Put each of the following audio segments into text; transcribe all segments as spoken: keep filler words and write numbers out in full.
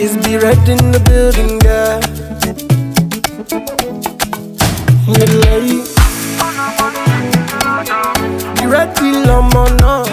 It's be red in the building, girl. You late. You ready, lama, no.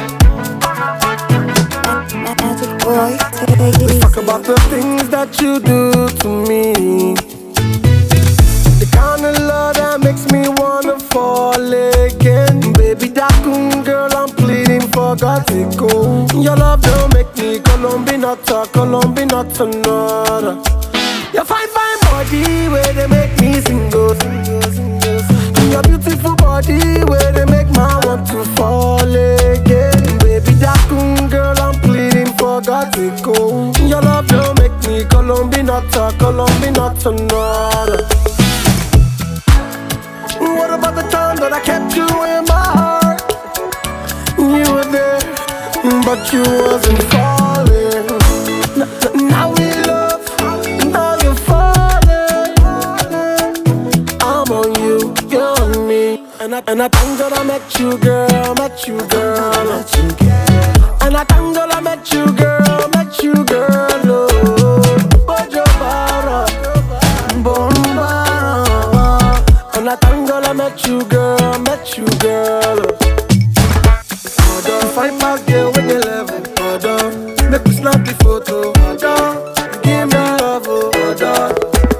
Magic boy, take it easy. Talk about the things that you do to me. The kind of love that makes me wanna fall again. Baby, that cool girl, I'm pleading for God to go. Your love don't make me Colombian, not a Colombian, not another. Your fine, fine body, where they make me single. Your beautiful body, where they make my want to fall again. Baby, that cool girl, I'm pleading for God to go. Your love don't make me Colombian, not a Colombian, not another. What about the time that I kept you in my heart? You were there, but you wasn't falling. N- now we love, now you're falling. I'm on you, you're on me. And I, and I thank God I met you, girl, met you, girl. And I thank God I met you, girl, met you, girl. Oh, Bojo Bara, Bombara. And I thank God I met you, girl, met you, girl. Hold fight back girl when you level. Hold on, make me snap the photo. Hold on, give me love, oh. Hold on,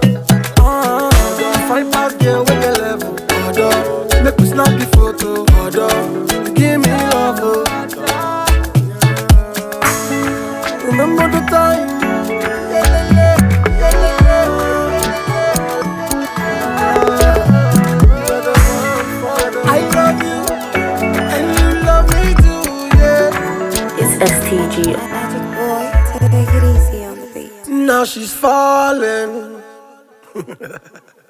uh, fight back girl when you level. Hold on, make me snap the photo. Hold on, give me love, oh. Remember the time. S T G. Magic boy, take it easy on the beat. Now she's falling.